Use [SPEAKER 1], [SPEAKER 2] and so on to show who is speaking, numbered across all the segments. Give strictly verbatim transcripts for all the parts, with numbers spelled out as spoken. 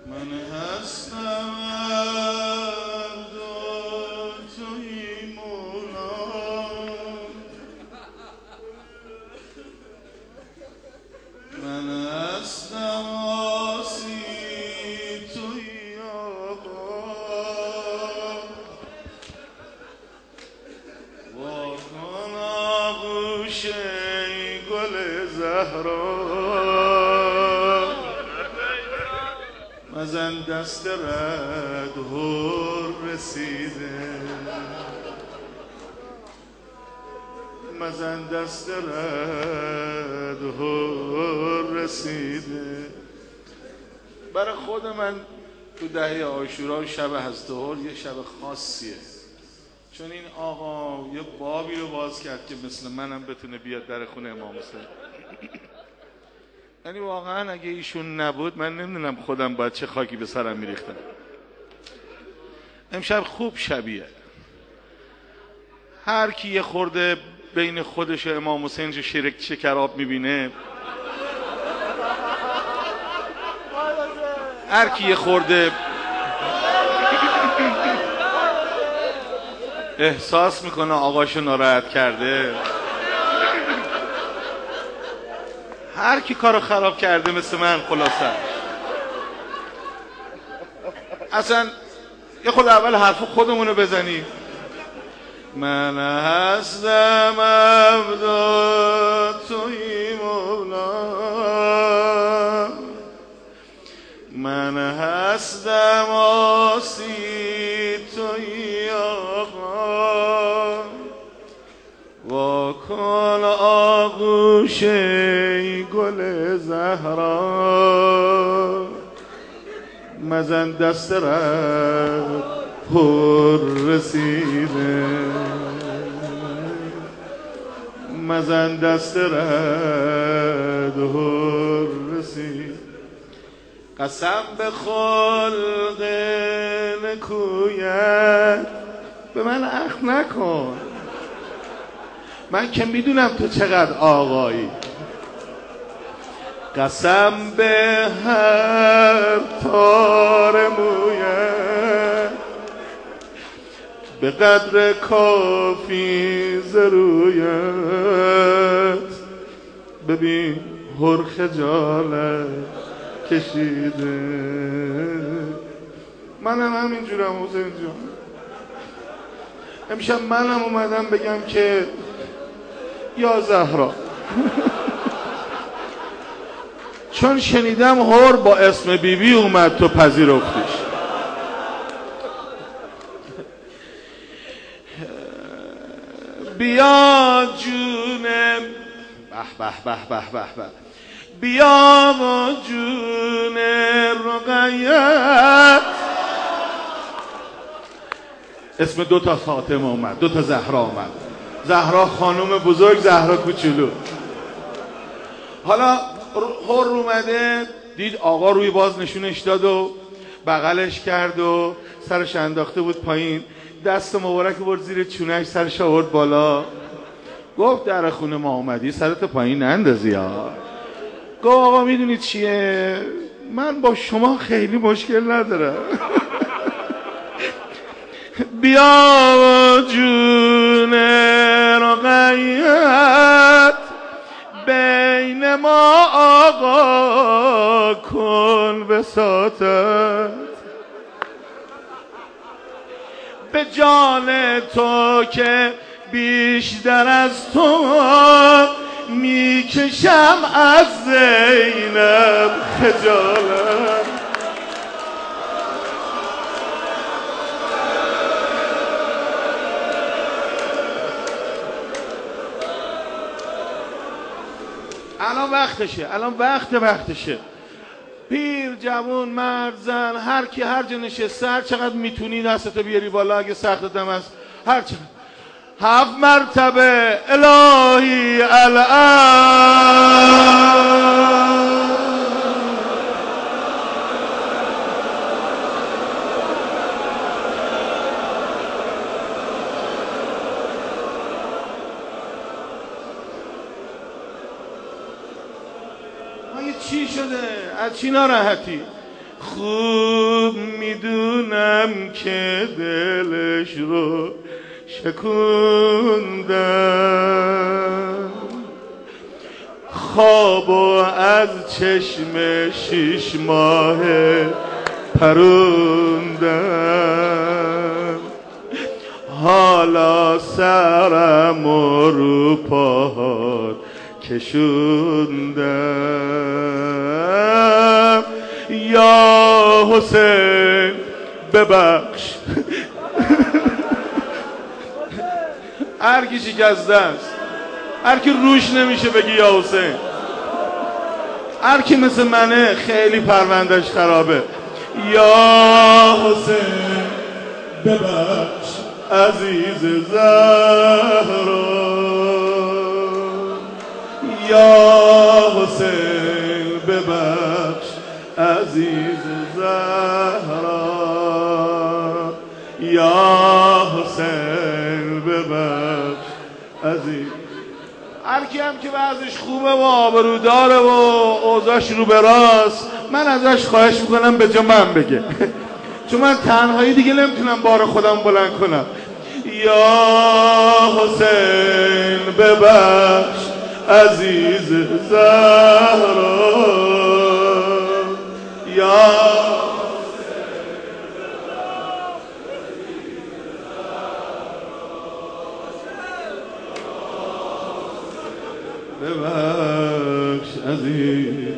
[SPEAKER 1] من هستم عبد و تویی مولا، من هستم آسی تویی آقا، واکن آغوش ای گل زهرا، مزن دست رد هر رسیده، مزن دست رد هر رسیده. برای خود من تو دهه عاشورا شب هستهر یه شب خاصیه، چون این آقا یه بابی رو باز کرد که مثل منم بتونه بیاد در خونه امام حسین. یعنی واقعا اگه ایشون نبود من نمیدونم خودم باید چه خاکی به سرم میریختم. امشب خوب شبیه، هر کی یه خورده بین خودش و امام حسین شرک شکراب میبینه، هر کی یه خورده احساس میکنه آقاشو ناراحت کرده، هر کی کارو خراب کرده مثل من، خلاصه اصلا یه خود اول حرف خودمونو بزنیم. من هستم عبد و تویی مولا، من هستم آسی تویی آقا، واکن آغوش ای گل زهرا، مزن دست رد پر رسیده، مزن دست رد پر رسیده. قسم به خلق نکویت به من اخم نکن، من که میدونم تو چقدر آقایی. قسم به هر تار مویت به قدر کافی ز رویت، ببین هر خجالت کشیده. منم همینجورم حسین جان، امشب منم اومدم بگم که یا زهرا چون شنیدم هر با اسم بیبی بی اومد تو پذیرفتیش. بیا جونم به به به به به به، بیا جون رقیت. اسم دو تا فاطمه اومد، دو تا زهرا اومد، زهرا خانم بزرگ، زهرا کوچولو. حالا هر اومده دید آقا روی باز نشونش داد و بغلش کرد و سرش انداخته بود پایین، دست مبارک برد زیر چونش، سرش آورد بالا، گفت در خونه ما اومدی سرت پایین نندازی ها. گفت آقا میدونید چیه، من با شما خیلی مشکل ندارم. بیا جون رقیت بین ما آقا کن وساطت، به جان تو که بیشتر از تو میکشم از زینب خجالت. الان وقتشه، الان وقت وقتشه. پیر، جوون، مرد، زن، هر کی هر جا نشسته، هر چقدر میتونی دستتو بیاری بالا، اگه سختتم هست هر چقدر. هفت مرتبه الهی الان چی شده؟ از چی ناراحتی؟ خوب میدونم که دلش رو شکوندم، خوابو از چشم شیش ماه پروندم، حالا سرم رو پاهات کشوندم. یا حسین ببخش. هر کی شکسته است، هر کی روش نمیشه بگی یا حسین، هر کی مثل منه خیلی پروندش خرابه. یا حسین ببخش عزیز زهرا، یا حسین ببخش عزیز زهرا، یا حسین ببخش عزیز. هر کی هم که وضعش خوبه و آبروداره و اوضاعش رو به راست، من ازش خواهش میکنم به جا من بگه، چون من تنهایی دیگه نمیتونم بار خودم بلند کنم. یا حسین ببخش عزیز زهرا، یا ببخش عزیز.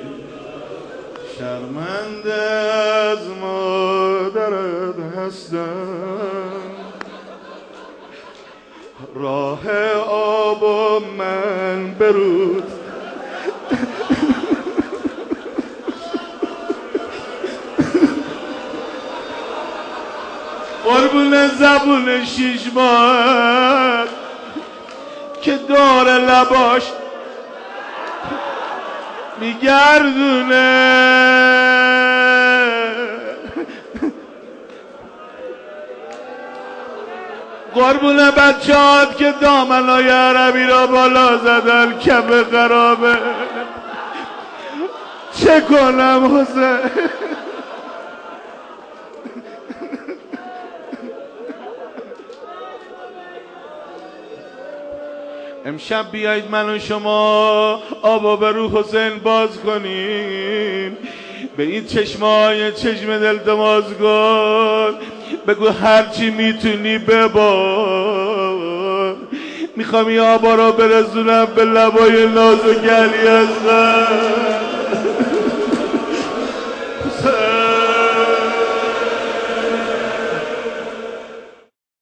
[SPEAKER 1] شرمنده از مادرت هستم، راه آب و من برود. قربون زبون شیش ماه که دور لباش میگردونه، قربون بچه‌هات که دامنای عربی را بالا زدن کف خرابه. چه کنم حسین؟ امشب بیایید من و شما آبا به رو حسین باز کنیم، به این چشمای چشم دل تماس کن، بگو هرچی میتونی ببار، میخوام این آبا را برسونم به لبای نازک علی اصغر.